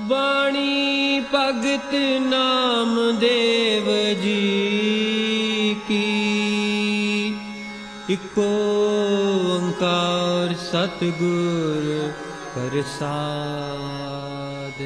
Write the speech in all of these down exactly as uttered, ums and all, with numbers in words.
वाणी भगत नामदेव जी की। इको ओंकार सतगुर प्रसाद।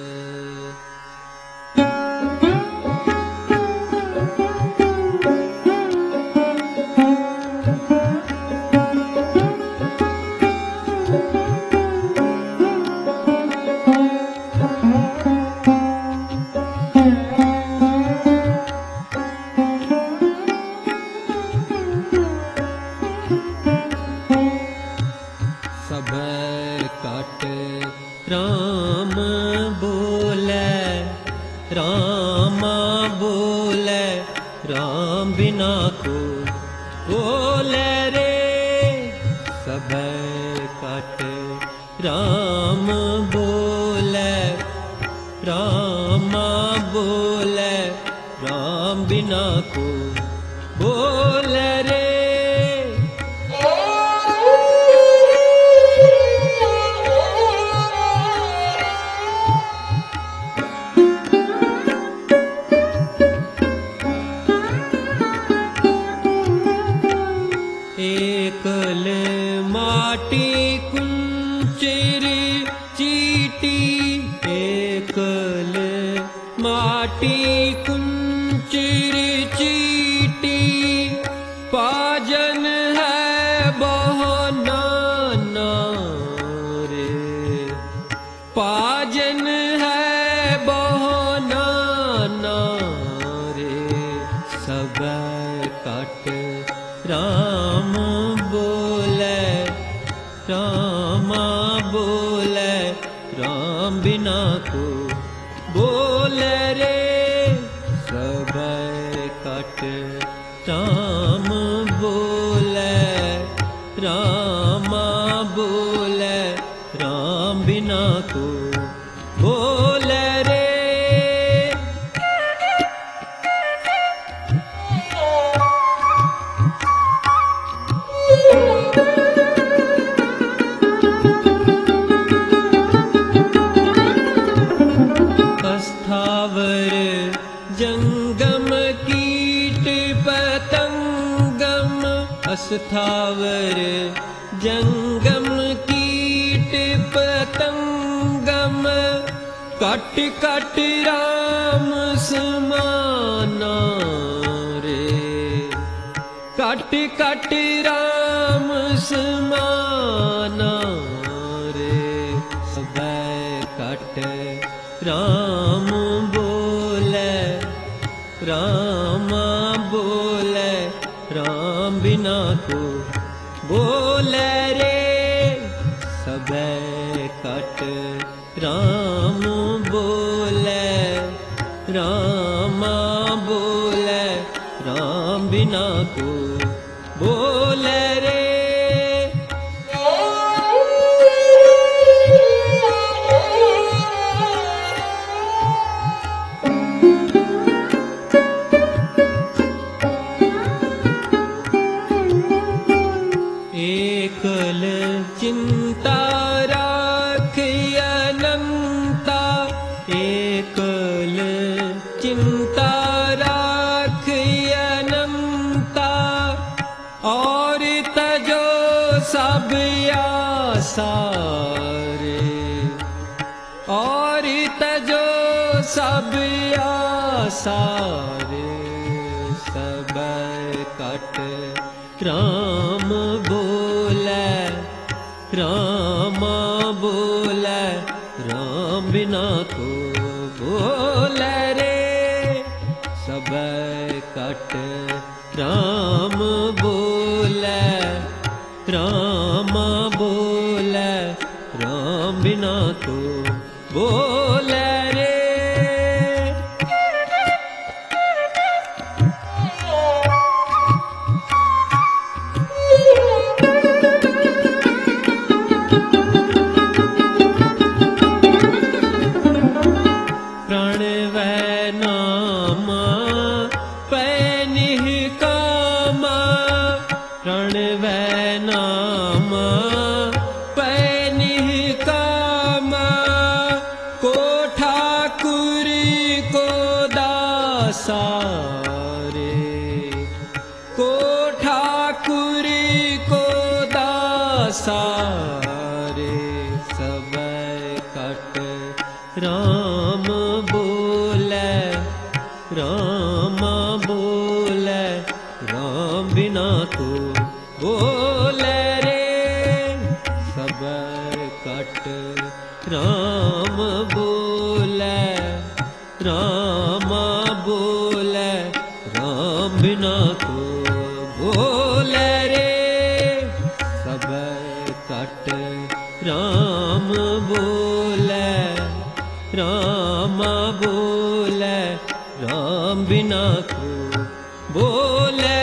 राम बोले राम बोले राम बिना को बोले रे। सब कट राम बोले राम बोले राम बिना को बोले रे। एकल माटी कुंचर चीटी। एकल माटी कुंचर चीटी। पाजन है बहु नाना रे। पाजन है बहु नाना रे। सब कट राम बोले राम बोले राम बिना को बोले रे। सब कट राम बोले राम बोले राम बिना को बोले रे। अस्थावर जंगम कीट पतंगम। अस्थावर जंगम कीट पतंगम। कट कट राम समाना रे। कट कट राम समाना रे। सब कट राम बोले राम बोले राम बिना को बोले रे। सब कट राम बोले राम बोले राम बिना को बोले रे। एकल चिंता राख अनंता। एकल चिंता राख अनंता। और तजो सब आसा रे। और तजो सब आसा रे। सब कट राम बोले राम बोले राम बिना को बोले रे। सब कट राम बोले राम बोले राम बिना को बोले रे। प्रणवै नाम पैनिह कामा। प्रणवै नाम पैनिह कामा। कोट घट राम बोले राम बोले राम बिना तो बोले रे सब घट राम बोले राम बोले राम बिना तो बोले रे सब घट राम बोले राम बोले राम बिना तो बोले